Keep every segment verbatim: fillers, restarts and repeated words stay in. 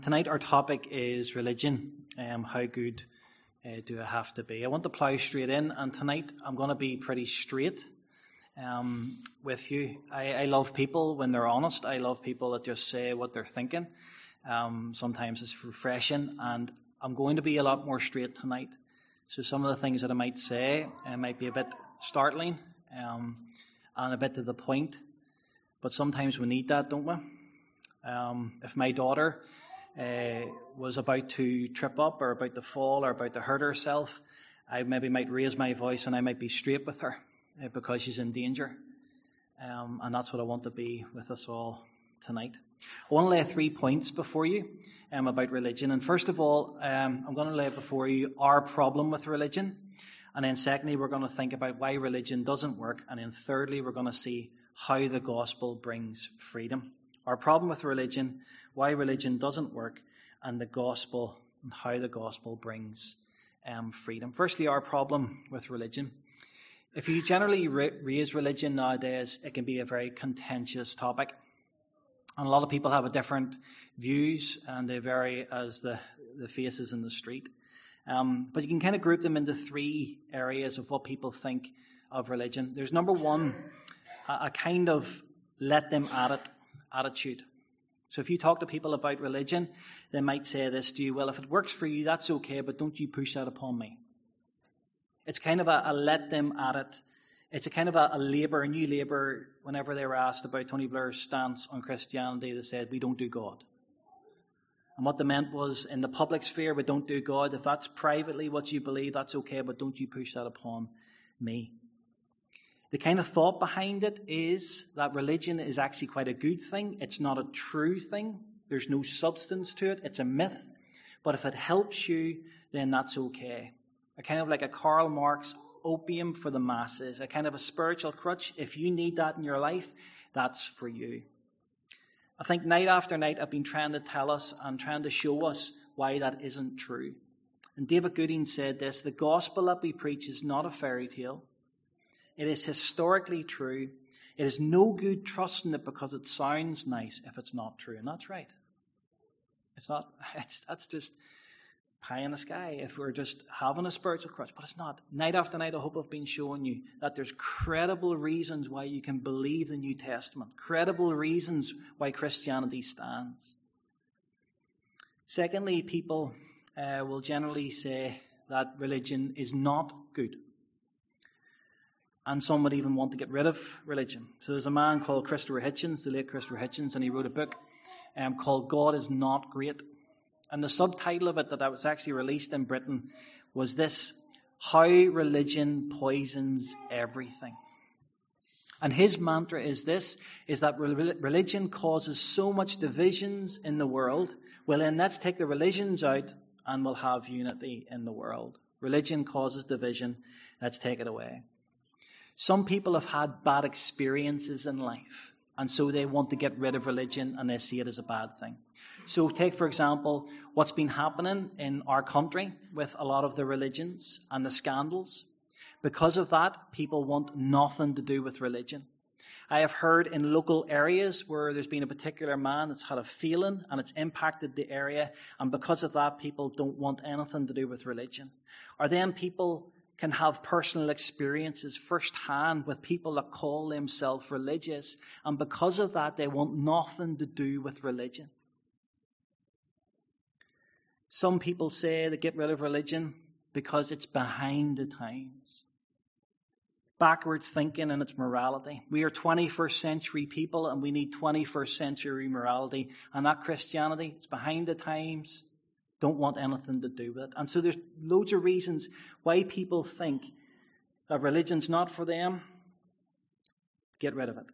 Tonight our topic is religion. Um, how good uh, do I have to be? I want to plough straight in, and tonight I'm going to be pretty straight um, with you. I, I love people when they're honest. I love people that just say what they're thinking. Um, sometimes it's refreshing, and I'm going to be a lot more straight tonight. So some of the things that I might say uh, might be a bit startling um, and a bit to the point, but sometimes we need that, don't we? Um, if my daughter uh, was about to trip up or about to fall or about to hurt herself, I maybe might raise my voice and I might be straight with her uh, because she's in danger. Um, and that's what I want to be with us all tonight. I want to lay three points before you um, about religion. And first of all, um, I'm going to lay before you our problem with religion. And then secondly, we're going to think about why religion doesn't work. And then thirdly, we're going to see how the gospel brings freedom. Our problem with religion, why religion doesn't work, and the gospel, and how the gospel brings um, freedom. Firstly, our problem with religion. If you generally ra- raise religion nowadays, it can be a very contentious topic. And a lot of people have a different views, and they vary as the, the faces in the street. Um, but you can kind of group them into three areas of what people think of religion. There's number one, a, a kind of let them at it attitude. So if you talk to people about religion, they might say this to you: well, if it works for you, that's okay, but don't you push that upon me. It's kind of a, a let them at it. It's a kind of a, a Labour, a new Labour, whenever they were asked about Tony Blair's stance on Christianity, they said, we don't do God. And what they meant was, in the public sphere, we don't do God. If that's privately what you believe, that's okay, but don't you push that upon me. The kind of thought behind it is that religion is actually quite a good thing. It's not a true thing. There's no substance to it. It's a myth. But if it helps you, then that's okay. A kind of like a Karl Marx opium for the masses, a kind of a spiritual crutch. If you need that in your life, that's for you. I think night after night I've been trying to tell us and trying to show us why that isn't true. And David Gooding said this: the gospel that we preach is not a fairy tale. It is historically true. It is no good trusting it because it sounds nice if it's not true. And that's right. It's not, it's, that's just pie in the sky if we're just having a spiritual crutch. But it's not. Night after night, I hope I've been showing you that there's credible reasons why you can believe the New Testament. Credible reasons why Christianity stands. Secondly, people uh, will generally say that religion is not good. And some would even want to get rid of religion. So there's a man called Christopher Hitchens, the late Christopher Hitchens, and he wrote a book um, called God is Not Great. And the subtitle of it that was actually released in Britain was this: How Religion Poisons Everything. And his mantra is this, is that religion causes so much divisions in the world. Well, then let's take the religions out and we'll have unity in the world. Religion causes division. Let's take it away. Some people have had bad experiences in life, and so they want to get rid of religion and they see it as a bad thing. So take, for example, what's been happening in our country with a lot of the religions and the scandals. Because of that, people want nothing to do with religion. I have heard in local areas where there's been a particular man that's had a feeling and it's impacted the area, and because of that, people don't want anything to do with religion. Or then people can have personal experiences firsthand with people that call themselves religious, and because of that, they want nothing to do with religion. Some people say they get rid of religion because it's behind the times. Backwards thinking in its morality. We are twenty-first century people and we need twenty-first century morality, and that Christianity, it's behind the times. Don't want anything to do with it. And so there's loads of reasons why people think that religion's not for them. Get rid of it.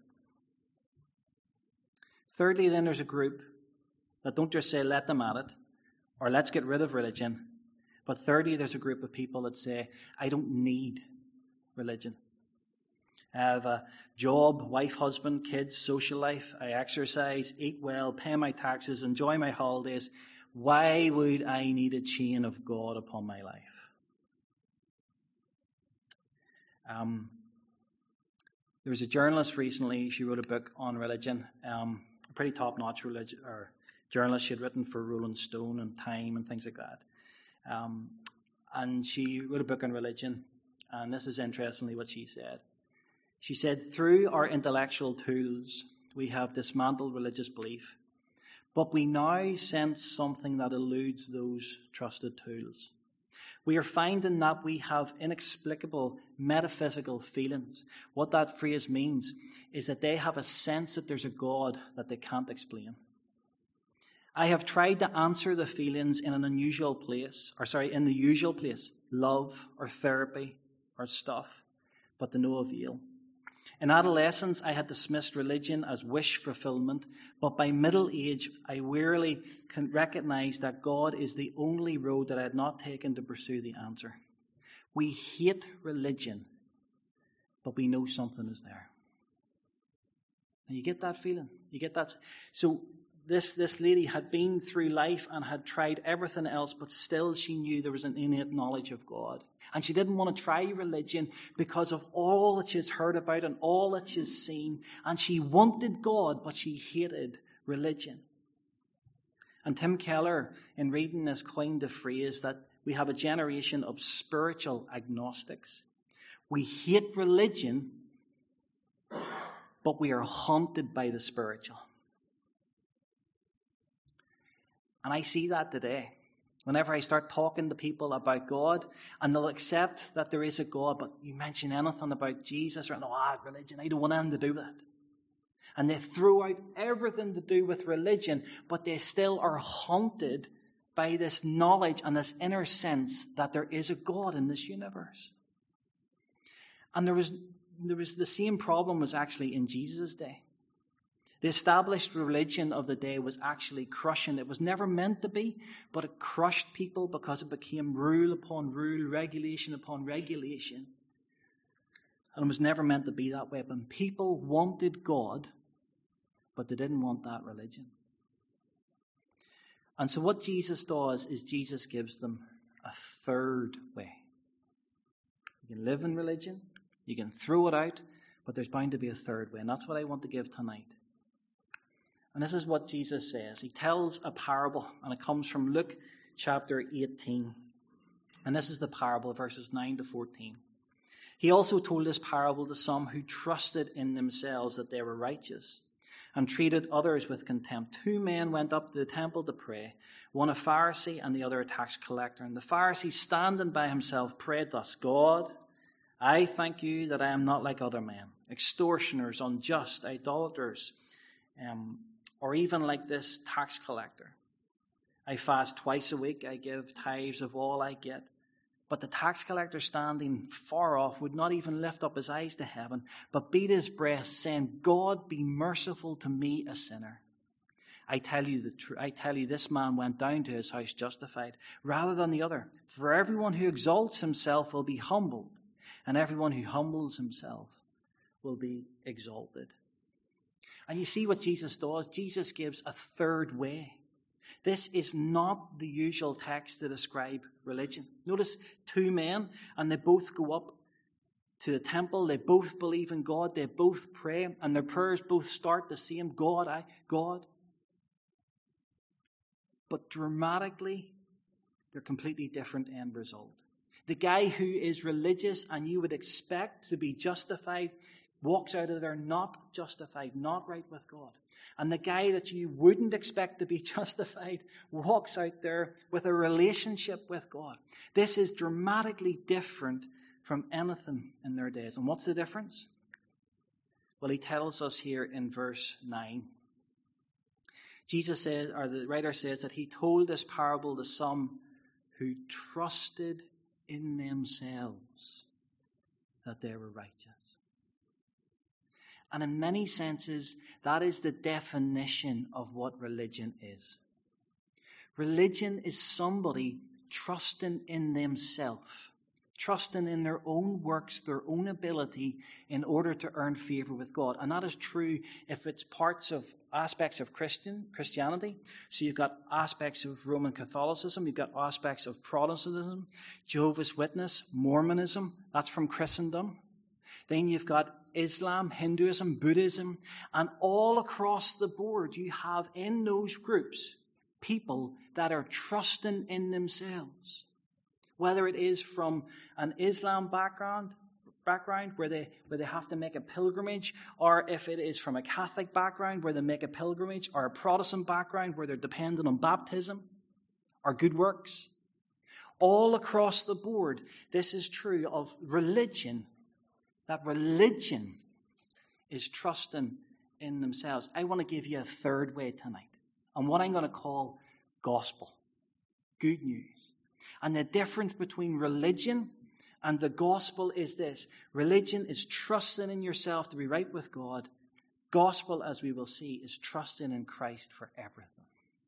Thirdly, then there's a group that don't just say let them at it or let's get rid of religion. But thirdly, there's a group of people that say, I don't need religion. I have a job, wife, husband, kids, social life. I exercise, eat well, pay my taxes, enjoy my holidays. Why would I need a chain of God upon my life? Um, there was a journalist recently, she wrote a book on religion, um, a pretty top-notch religion, or journalist. She had written for Rolling Stone and Time and things like that. Um, and she wrote a book on religion. And this is interestingly what she said. She said, through our intellectual tools, we have dismantled religious belief. But we now sense something that eludes those trusted tools. We are finding that we have inexplicable metaphysical feelings. What that phrase means is that they have a sense that there's a God that they can't explain. I have tried to answer the feelings in an unusual place, or sorry, in the usual place, love or therapy or stuff, but to no avail. In adolescence, I had dismissed religion as wish fulfillment, but by middle age, I wearily can recognize that God is the only road that I had not taken to pursue the answer. We hate religion, but we know something is there. And you get that feeling? You get that? So this, this lady had been through life and had tried everything else, but still she knew there was an innate knowledge of God. And she didn't want to try religion because of all that she's heard about and all that she's seen. And she wanted God, but she hated religion. And Tim Keller, in reading this, coined the phrase that we have a generation of spiritual agnostics. We hate religion, but we are haunted by the spiritual. And I see that today. Whenever I start talking to people about God, and they'll accept that there is a God, but you mention anything about Jesus, or no, ah, religion, I don't want anything to do with it. And they throw out everything to do with religion, but they still are haunted by this knowledge and this inner sense that there is a God in this universe. And there was, there was the same problem was actually in Jesus' day. The established religion of the day was actually crushing. It was never meant to be, but it crushed people because it became rule upon rule, regulation upon regulation. And it was never meant to be that way. But people wanted God, but they didn't want that religion. And so what Jesus does is Jesus gives them a third way. You can live in religion, you can throw it out, but there's bound to be a third way. And that's what I want to give tonight. And this is what Jesus says. He tells a parable, and it comes from Luke chapter eighteen. And this is the parable, verses nine to fourteen. He also told this parable to some who trusted in themselves that they were righteous and treated others with contempt. Two men went up to the temple to pray, one a Pharisee and the other a tax collector. And the Pharisee, standing by himself, prayed thus, God, I thank you that I am not like other men, extortioners, unjust, idolaters, um, or even like this tax collector. I fast twice a week. I give tithes of all I get. But the tax collector, standing far off, would not even lift up his eyes to heaven, but beat his breast, saying, God, be merciful to me, a sinner. I tell you the tr- I tell you, this man went down to his house justified, rather than the other. For everyone who exalts himself will be humbled, and everyone who humbles himself will be exalted. And you see what Jesus does? Jesus gives a third way. This is not the usual text to describe religion. Notice two men, and they both go up to the temple. They both believe in God. They both pray, and their prayers both start the same, God, I, God. But dramatically, they're completely different end result. The guy who is religious and you would expect to be justified walks out of there not justified, not right with God. And the guy that you wouldn't expect to be justified walks out there with a relationship with God. This is dramatically different from anything in their days. And what's the difference? Well, he tells us here in verse nine. Jesus says, or the writer says, that he told this parable to some who trusted in themselves that they were righteous. And in many senses, that is the definition of what religion is. Religion is somebody trusting in themselves, trusting in their own works, their own ability in order to earn favor with God. And that is true if it's parts of aspects of Christian Christianity. So you've got aspects of Roman Catholicism, you've got aspects of Protestantism, Jehovah's Witness, Mormonism, that's from Christendom. Then you've got Islam, Hinduism, Buddhism, and all across the board you have in those groups people that are trusting in themselves. Whether it is from an Islam background, background where they where they have to make a pilgrimage, or if it is from a Catholic background where they make a pilgrimage, or a Protestant background where they're dependent on baptism or good works. All across the board, this is true of religion. That religion is trusting in themselves. I want to give you a third way tonight, and what I'm going to call gospel, good news. And the difference between religion and the gospel is this. Religion is trusting in yourself to be right with God. Gospel, as we will see, is trusting in Christ for everything.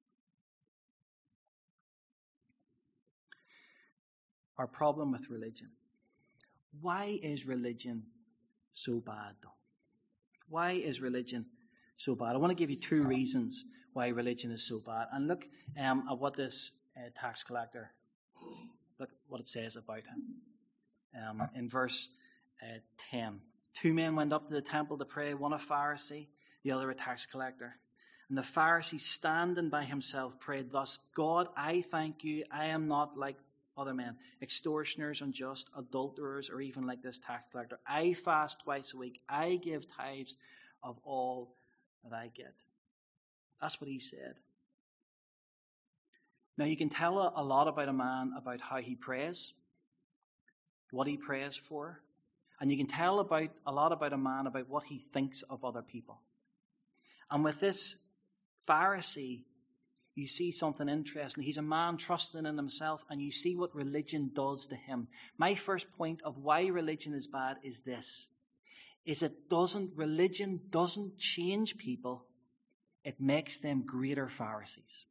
Our problem with religion. Why is religion so bad, though? Why is religion so bad? I want to give you two reasons why religion is so bad. And look um, at what this uh, tax collector, look what it says about him. Um, in verse uh, ten. Two men went up to the temple to pray, one a Pharisee, the other a tax collector. And the Pharisee, standing by himself, prayed thus, God, I thank you, I am not like other men, extortioners, unjust, adulterers, or even like this tax collector. I fast twice a week. I give tithes of all that I get. That's what he said. Now you can tell a, a lot about a man about how he prays, what he prays for, and you can tell about a lot about a man about what he thinks of other people. And with this Pharisee, you see something interesting. He's a man trusting in himself, and you see what religion does to him. My first point of why religion is bad is this, is it doesn't, religion doesn't change people, it makes them greater Pharisees.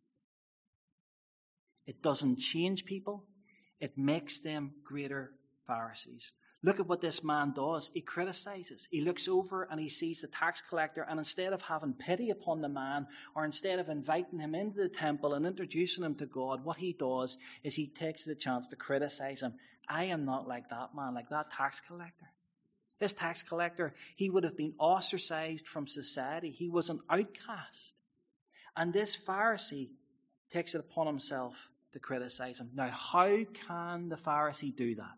It doesn't change people, it makes them greater Pharisees. Look at what this man does. He criticizes. He looks over and he sees the tax collector, and instead of having pity upon the man, or instead of inviting him into the temple and introducing him to God, what he does is he takes the chance to criticize him. I am not like that man, like that tax collector. This tax collector, he would have been ostracized from society. He was an outcast. And this Pharisee takes it upon himself to criticize him. Now, how can the Pharisee do that?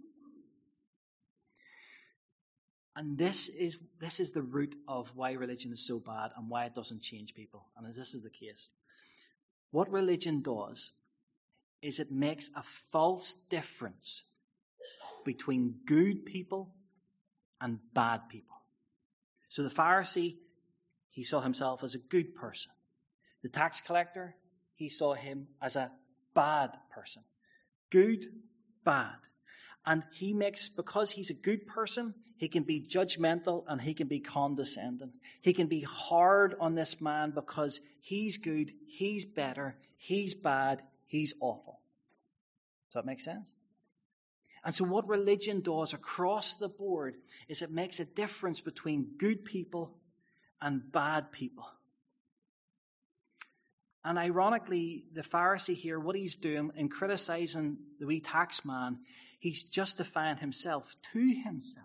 And this is this is the root of why religion is so bad and why it doesn't change people. And this is the case. What religion does is it makes a false difference between good people and bad people. So the Pharisee, he saw himself as a good person. The tax collector, he saw him as a bad person. Good, bad. And he makes, because he's a good person, he can be judgmental and he can be condescending. He can be hard on this man because he's good, he's better, he's bad, he's awful. Does that make sense? And so what religion does across the board is it makes a difference between good people and bad people. And ironically, the Pharisee here, what he's doing in criticizing the wee tax man, he's justifying himself to himself.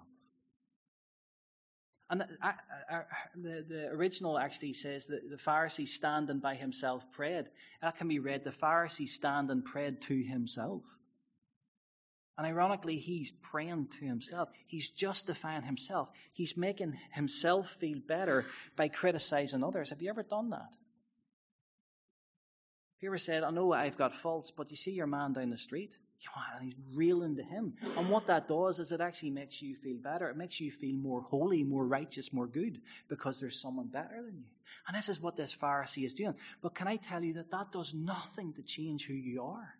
And I, I, the, the original actually says that the Pharisee standing by himself prayed. That can be read, the Pharisee standing prayed to himself. And ironically, he's praying to himself. He's justifying himself. He's making himself feel better by criticizing others. Have you ever done that? Have you ever said, I know I've got faults, but you see your man down the street? And he's reeling to him. And what that does is it actually makes you feel better. It makes you feel more holy, more righteous, more good, because there's someone better than you. And this is what this Pharisee is doing. But can I tell you that that does nothing to change who you are?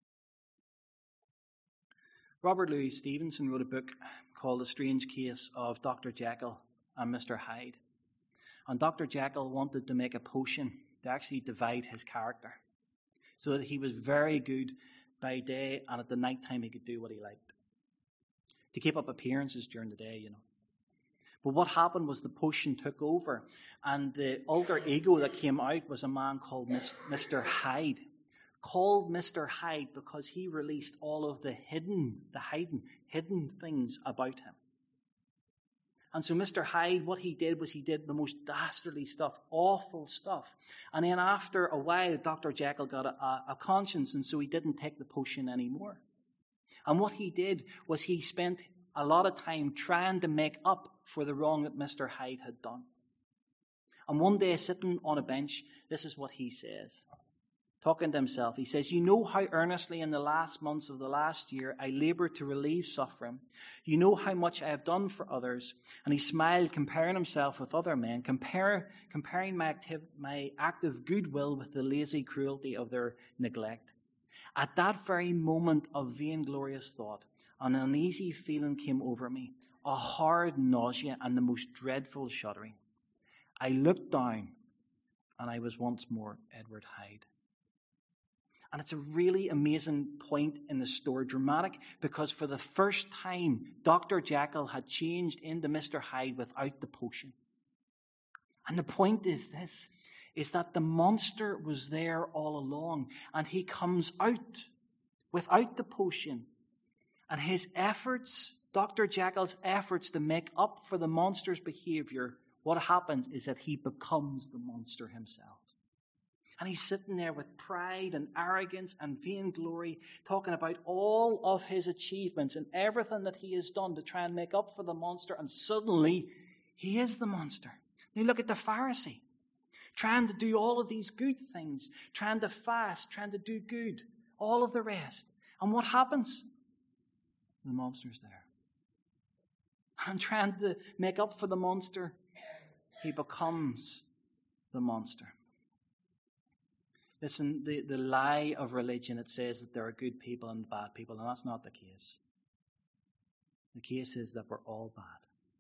Robert Louis Stevenson wrote a book called The Strange Case of Doctor Jekyll and Mister Hyde. And Doctor Jekyll wanted to make a potion to actually divide his character, so that he was very good by day, and at the night time he could do what he liked. To keep up appearances during the day, you know. But what happened was the potion took over, and the alter ego that came out was a man called Mister Hyde. Called Mister Hyde because he released all of the hidden, the hidden, hidden things about him. And so Mister Hyde, what he did was he did the most dastardly stuff, awful stuff. And then after a while, Doctor Jekyll got a, a, a conscience, and so he didn't take the potion anymore. And what he did was he spent a lot of time trying to make up for the wrong that Mister Hyde had done. And one day, sitting on a bench, this is what he says. Talking to himself, he says, "You know how earnestly in the last months of the last year I labored to relieve suffering. You know how much I have done for others." And he smiled, comparing himself with other men, compare, comparing my, active, my active goodwill with the lazy cruelty of their neglect. At that very moment of vainglorious thought, an uneasy feeling came over me, a hard nausea and the most dreadful shuddering. I looked down, and I was once more Edward Hyde. And it's a really amazing point in the story, dramatic, because for the first time, Doctor Jekyll had changed into Mister Hyde without the potion. And the point is this, is that the monster was there all along, and he comes out without the potion. And his efforts, Doctor Jekyll's efforts to make up for the monster's behavior, what happens is that he becomes the monster himself. And he's sitting there with pride and arrogance and vainglory, talking about all of his achievements and everything that he has done to try and make up for the monster. And suddenly, he is the monster. Now look at the Pharisee, trying to do all of these good things, trying to fast, trying to do good, all of the rest. And what happens? The monster's there. And trying to make up for the monster, he becomes the monster. Listen, the, the lie of religion, it says that there are good people and bad people, and that's not the case. The case is that we're all bad.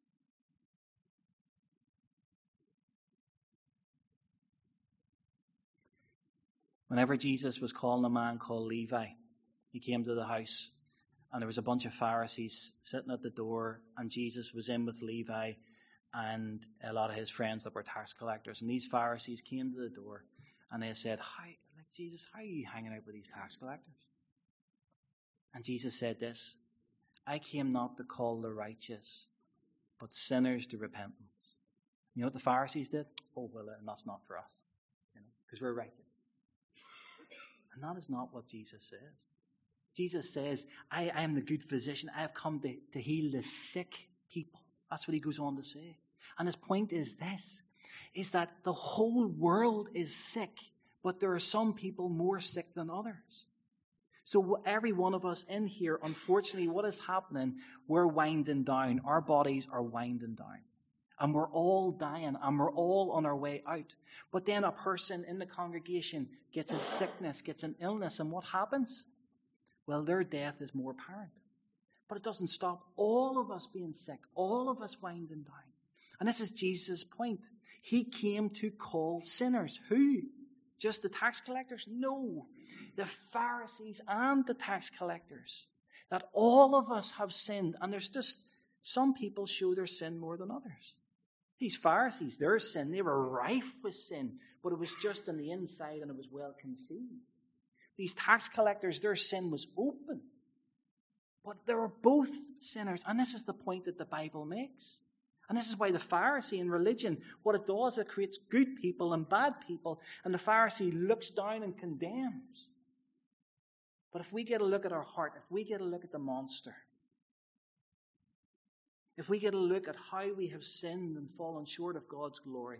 Whenever Jesus was calling a man called Levi, he came to the house, and there was a bunch of Pharisees sitting at the door, and Jesus was in with Levi and a lot of his friends that were tax collectors. And these Pharisees came to the door, and they said, "How, like Jesus, how are you hanging out with these tax collectors?" And Jesus said this, "I came not to call the righteous, but sinners to repentance." You know what the Pharisees did? "Oh, well, and that's not for us, you know, because we're righteous." And that is not what Jesus says. Jesus says, I, I am the good physician. I have come to, to heal the sick people. That's what he goes on to say. And his point is this, is that the whole world is sick, but there are some people more sick than others. So every one of us in here, unfortunately, what is happening, we're winding down. Our bodies are winding down. And we're all dying, and we're all on our way out. But then a person in the congregation gets a sickness, gets an illness, and what happens? Well, their death is more apparent. But it doesn't stop all of us being sick, all of us winding down. And this is Jesus' point. He came to call sinners. Who? Just the tax collectors? No. The Pharisees and the tax collectors. That all of us have sinned. And there's just some people show their sin more than others. These Pharisees, their sin, they were rife with sin. But it was just on the inside and it was well concealed. These tax collectors, their sin was open. But they were both sinners. And this is the point that the Bible makes. And this is why the Pharisee in religion, what it does, it creates good people and bad people. And the Pharisee looks down and condemns. But if we get a look at our heart, if we get a look at the monster, if we get a look at how we have sinned and fallen short of God's glory,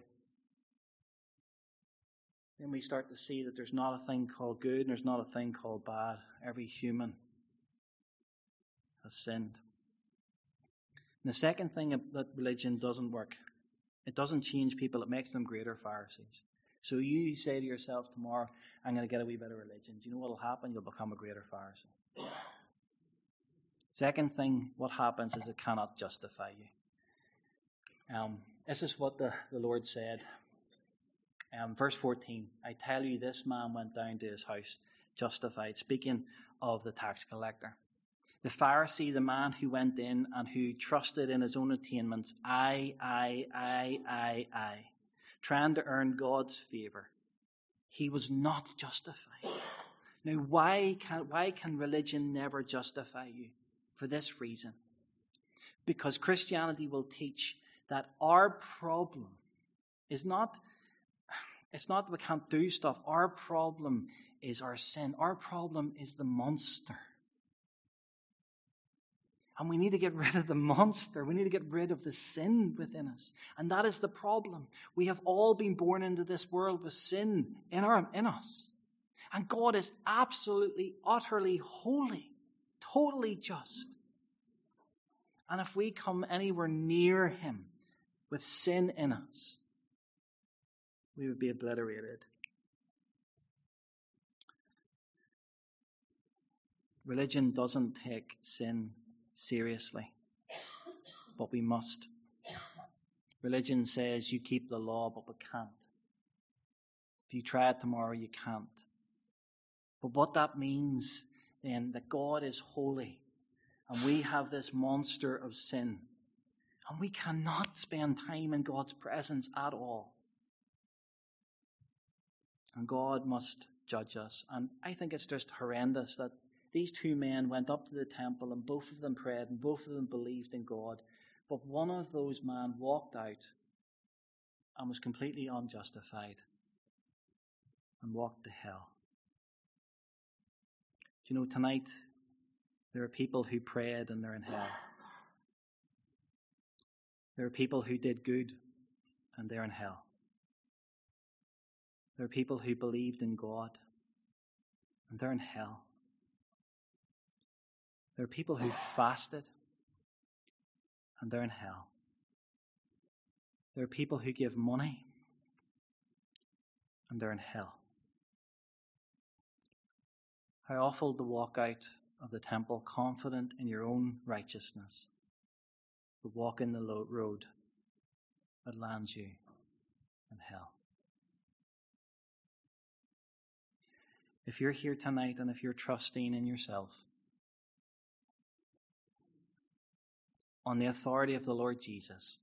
then we start to see that there's not a thing called good and there's not a thing called bad. Every human has sinned. And the second thing that religion doesn't work, it doesn't change people, it makes them greater Pharisees. So you say to yourself tomorrow, I'm going to get a wee bit of religion. Do you know what will happen? You'll become a greater Pharisee. Second thing, what happens is it cannot justify you. Um, this is what the, the Lord said. Um, verse fourteen, I tell you, this man went down to his house justified, speaking of the tax collector. The Pharisee, the man who went in and who trusted in his own attainments, I, I, I, I, I, trying to earn God's favor, he was not justified. Now, why can, why can religion never justify you? For this reason. Because Christianity will teach that our problem is not, it's not that we can't do stuff. Our problem is our sin. Our problem is the monster. And we need to get rid of the monster. We need to get rid of the sin within us. And that is the problem. We have all been born into this world with sin in, our, in us. And God is absolutely, utterly holy, totally just. And if we come anywhere near him with sin in us, we would be obliterated. Religion doesn't take sin seriously, but we must. Religion says you keep the law, but we can't. If you try it tomorrow, you can't. But what that means then, that God is holy, and we have this monster of sin, and we cannot spend time in God's presence at all. And God must judge us. And I think it's just horrendous that these two men went up to the temple and both of them prayed and both of them believed in God. But one of those men walked out and was completely unjustified and walked to hell. Do you know, tonight there are people who prayed and they're in hell. There are people who did good and they're in hell. There are people who believed in God and they're in hell. There are people who fasted and they're in hell. There are people who give money and they're in hell. How awful to walk out of the temple confident in your own righteousness, but walk in the road that lands you in hell. If you're here tonight and if you're trusting in yourself, on the authority of the Lord Jesus,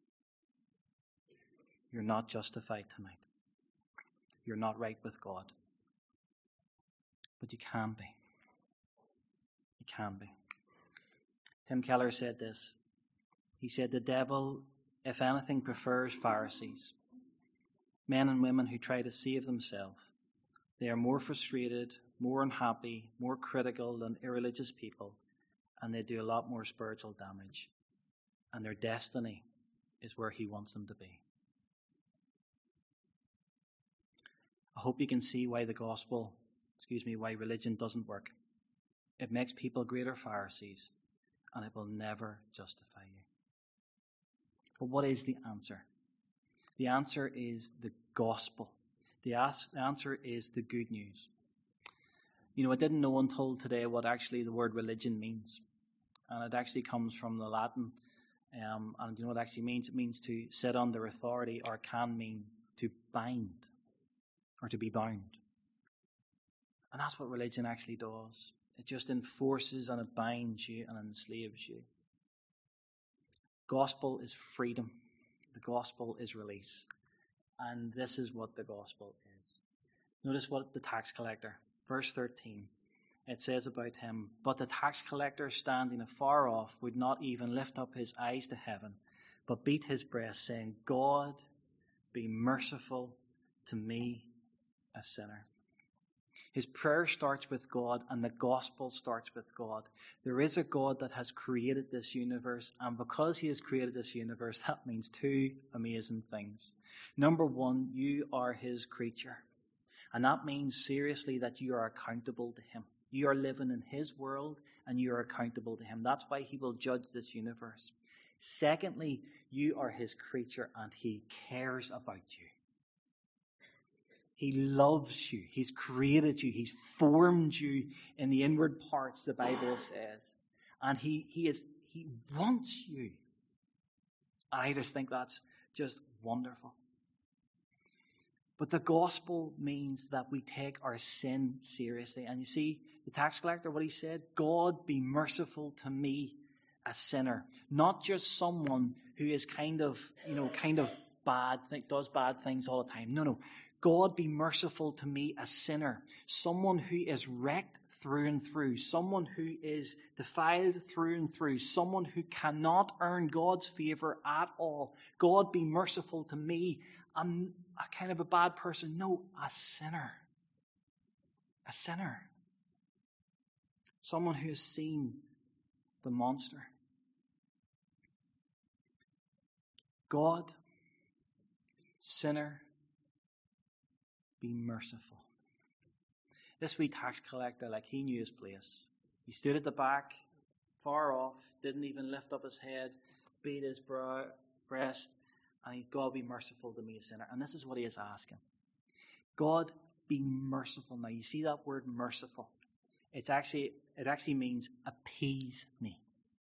you're not justified tonight. You're not right with God. But you can be. You can be. Tim Keller said this. He said, the devil, if anything, prefers Pharisees, men and women who try to save themselves. They are more frustrated, more unhappy, more critical than irreligious people, and they do a lot more spiritual damage. And their destiny is where he wants them to be. I hope you can see why the gospel, excuse me, why religion doesn't work. It makes people greater Pharisees, and it will never justify you. But what is the answer? The answer is the gospel. The answer is the good news. You know, I didn't know until today what actually the word religion means. And it actually comes from the Latin. Um, and you know what it actually means? It means to sit under authority, or can mean to bind or to be bound. And that's what religion actually does. It just enforces and it binds you and enslaves you. Gospel is freedom. The gospel is release. And this is what the gospel is. Notice what the tax collector, verse thirteen, it says about him, but the tax collector standing afar off would not even lift up his eyes to heaven, but beat his breast, saying, God, be merciful to me, a sinner. His prayer starts with God, and the gospel starts with God. There is a God that has created this universe, and because he has created this universe, that means two amazing things. Number one, you are his creature. And that means seriously that you are accountable to him. You are living in his world and you are accountable to him. That's why he will judge this universe. Secondly, you are his creature and he cares about you. He loves you. He's created you. He's formed you in the inward parts, the Bible says. And he, he, is, he wants you. I just think that's just wonderful. But the gospel means that we take our sin seriously. And you see, the tax collector, what he said, God be merciful to me, a sinner. Not just someone who is kind of, you know, kind of bad, does bad things all the time. No, no. God, be merciful to me, a sinner, someone who is wrecked through and through, someone who is defiled through and through, someone who cannot earn God's favor at all. God, be merciful to me. I'm a kind of a bad person. No, a sinner. A sinner. Someone who has seen the monster. God, sinner, be merciful. This wee tax collector, like, he knew his place. He stood at the back, far off, didn't even lift up his head, beat his brow, breast, and he's, God, be merciful to me, a sinner. And this is what he is asking. God, be merciful. Now, you see that word merciful? It's actually, it actually means appease me.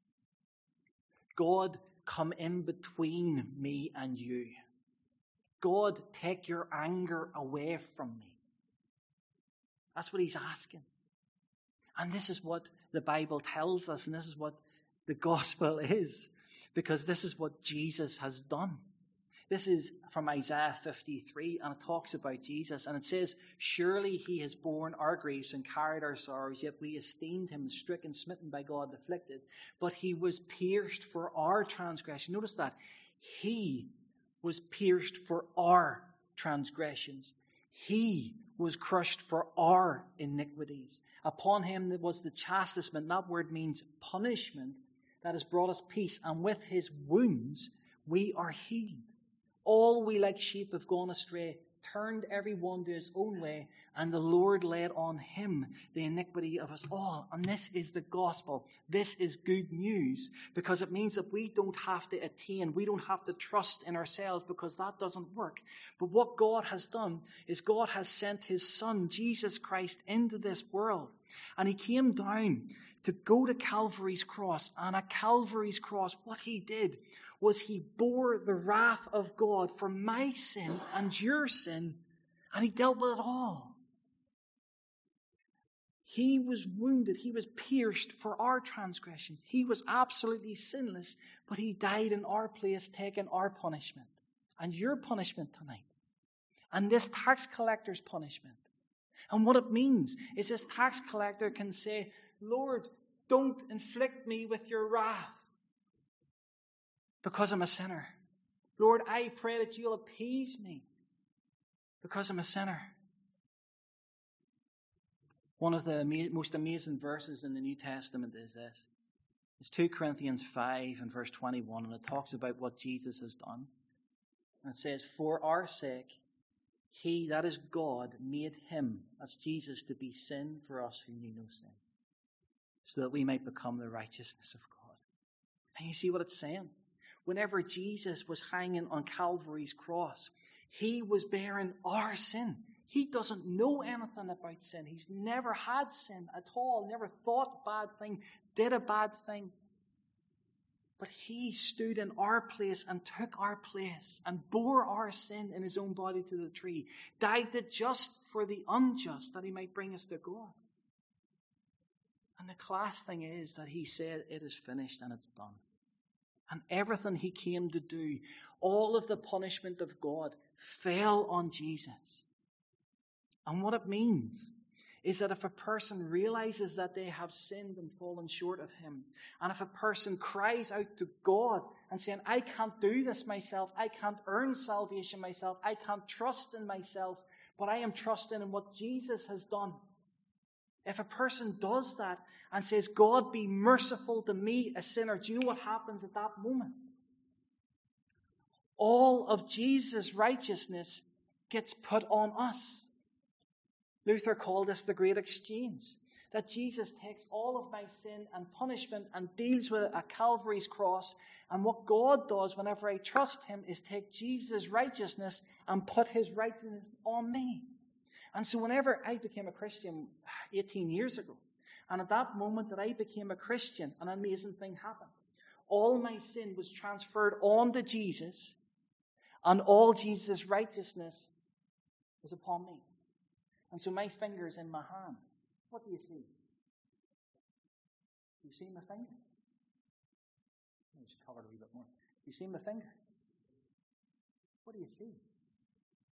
God, come in between me and you. God, take your anger away from me. That's what he's asking. And this is what the Bible tells us, and this is what the gospel is, because this is what Jesus has done. This is from Isaiah fifty-three, and it talks about Jesus, and it says, surely he has borne our griefs and carried our sorrows, yet we esteemed him stricken, smitten by God, afflicted. But he was pierced for our transgression. Notice that. He was pierced for our transgressions. He was crushed for our iniquities. Upon him there was the chastisement. That word means punishment that has brought us peace. And with his wounds we are healed. All we like sheep have gone astray, turned every one to his own way, and the Lord laid on him the iniquity of us all. And this is the gospel. This is good news, because it means that we don't have to attain, we don't have to trust in ourselves, because that doesn't work. But what God has done is God has sent his Son, Jesus Christ, into this world. And he came down to go to Calvary's cross. And at Calvary's cross, what he did was he bore the wrath of God for my sin and your sin, and he dealt with it all. He was wounded, he was pierced for our transgressions. He was absolutely sinless, but he died in our place, taking our punishment and your punishment tonight, and this tax collector's punishment. And what it means is this tax collector can say, Lord, don't inflict me with your wrath, because I'm a sinner. Lord, I pray that you'll appease me, because I'm a sinner. One of the ama- most amazing verses in the New Testament is this. It's two Corinthians five and verse twenty-one, and it talks about what Jesus has done. And it says, for our sake, he, that is God, made him, that's Jesus, to be sin for us who knew no sin, so that we might become the righteousness of God. And you see what it's saying? Whenever Jesus was hanging on Calvary's cross, he was bearing our sin. He doesn't know anything about sin. He's never had sin at all, never thought a bad thing, did a bad thing. But he stood in our place and took our place and bore our sin in his own body to the tree, died the just for the unjust, that he might bring us to God. And the class thing is that he said, it is finished and it's done. And everything he came to do, all of the punishment of God, fell on Jesus. And what it means is that if a person realizes that they have sinned and fallen short of him, and if a person cries out to God and saying, I can't do this myself, I can't earn salvation myself, I can't trust in myself, but I am trusting in what Jesus has done. If a person does that and says, God, be merciful to me, a sinner, do you know what happens at that moment? All of Jesus' righteousness gets put on us. Luther called this the great exchange. That Jesus takes all of my sin and punishment and deals with it at Calvary's cross. And what God does whenever I trust him is take Jesus' righteousness and put his righteousness on me. And so whenever I became a Christian eighteen years ago, and at that moment that I became a Christian, an amazing thing happened. All my sin was transferred on to Jesus, and all Jesus' righteousness was upon me. And so my finger's in my hand. What do you see? Do you see my finger? Let me just cover it a wee bit more. Do you see my finger? What do you see?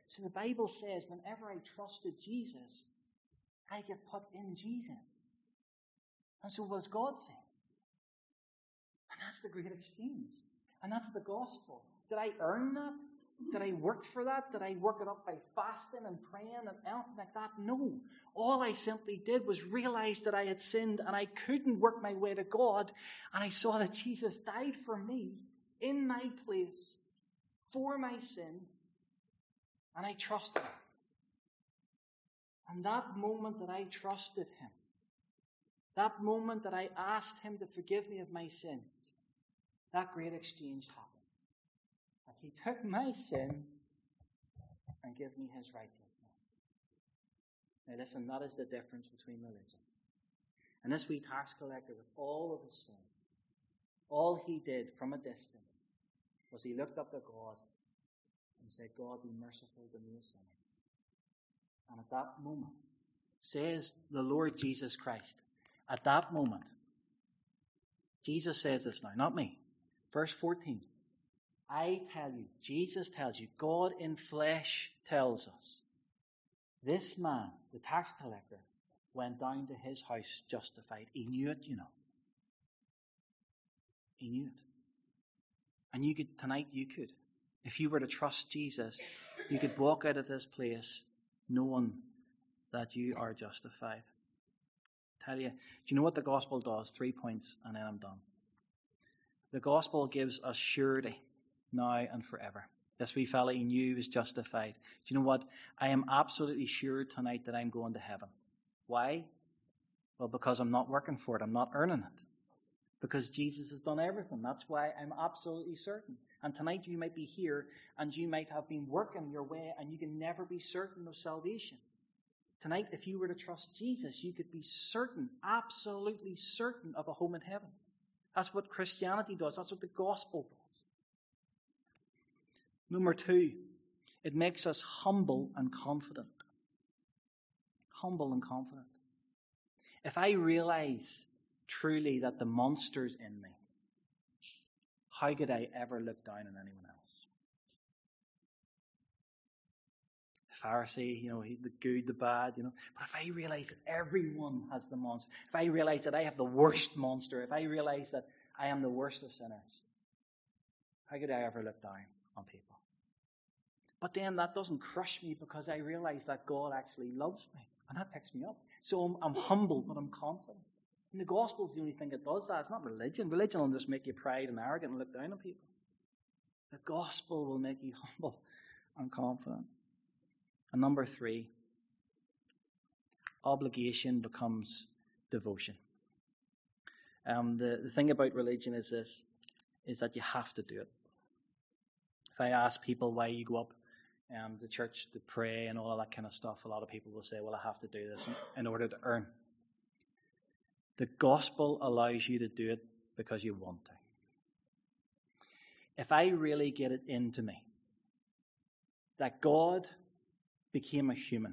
So the Bible says whenever I trusted Jesus, I get put in Jesus. And so what does God say? And that's the great exchange. And that's the gospel. Did I earn that? Did I work for that? Did I work it up by fasting and praying and anything like that? No. All I simply did was realize that I had sinned and I couldn't work my way to God. And I saw that Jesus died for me in my place for my sin. And I trusted him. And that moment that I trusted him, that moment that I asked him to forgive me of my sins, that great exchange happened. Like he took my sin and gave me his righteousness. Now listen, that is the difference between religion. And this wee tax collector, with all of his sin, all he did from a distance was he looked up to God and said, God, be merciful to me, a sinner. And at that moment, says the Lord Jesus Christ, at that moment, Jesus says this now, not me. Verse fourteen. I tell you, Jesus tells you, God in flesh tells us, this man, the tax collector, went down to his house justified. He knew it, you know. He knew it. And you could, tonight you could. If you were to trust Jesus, you could walk out of this place knowing that you are justified. I tell you, do you know what the gospel does? Three points and then I'm done. The gospel gives us surety now and forever. This wee fella, he knew he was justified. Do you know what? I am absolutely sure tonight that I'm going to heaven. Why? Well, because I'm not working for it. I'm not earning it. Because Jesus has done everything. That's why I'm absolutely certain. And tonight you might be here and you might have been working your way and you can never be certain of salvation. Tonight, if you were to trust Jesus, you could be certain, absolutely certain of a home in heaven. That's what Christianity does. That's what the gospel does. Number two, it makes us humble and confident. Humble and confident. If I realize truly that the monster's in me, how could I ever look down on anyone else? The Pharisee, you know, the good, the bad, you know. But if I realize that everyone has the monster, if I realize that I have the worst monster, if I realize that I am the worst of sinners, how could I ever look down on people? But then that doesn't crush me because I realize that God actually loves me. And that picks me up. So I'm, I'm humble, but I'm confident. And the gospel is the only thing that does that. It's not religion. Religion will just make you proud and arrogant and look down on people. The gospel will make you humble and confident. And number three, obligation becomes devotion. Um, the, the thing about religion is this, is that you have to do it. If I ask people why you go up um, to church to pray and all of that kind of stuff, a lot of people will say, well, I have to do this in, in order to earn. The gospel allows you to do it because you want to. If I really get it into me that God became a human,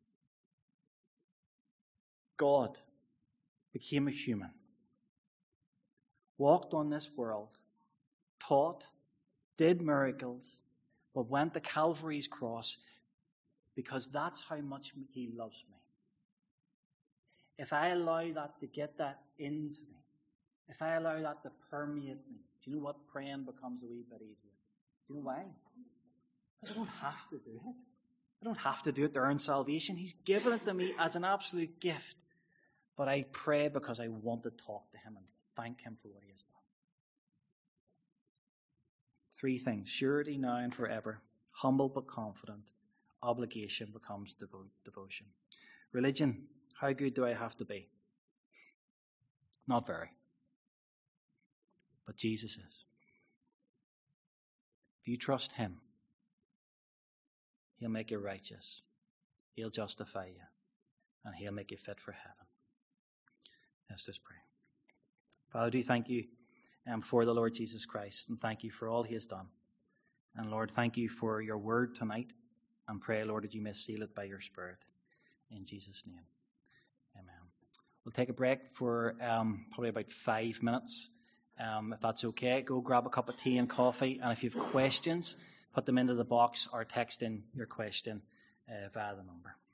God became a human, walked on this world, taught, did miracles, but went to Calvary's cross because that's how much he loves me. If I allow that to get that into me, if I allow that to permeate me, do you know what? Praying becomes a wee bit easier. Do you know why? Because I don't have to do it. I don't have to do it to earn salvation. He's given it to me as an absolute gift. But I pray because I want to talk to him and thank him for what he has done. Three things. Surety now and forever. Humble but confident. Obligation becomes devo- devotion. Religion. How good do I have to be? Not very. But Jesus is. If you trust him, he'll make you righteous. He'll justify you. And he'll make you fit for heaven. Let's just pray. Father, I do thank you um, for the Lord Jesus Christ. And thank you for all he has done. And Lord, thank you for your word tonight. And pray, Lord, that you may seal it by your Spirit. In Jesus' name. Amen. We'll take a break for um, probably about five minutes. Um, if that's okay, go grab a cup of tea and coffee. And if you have questions, put them into the box or text in your question uh, via the number.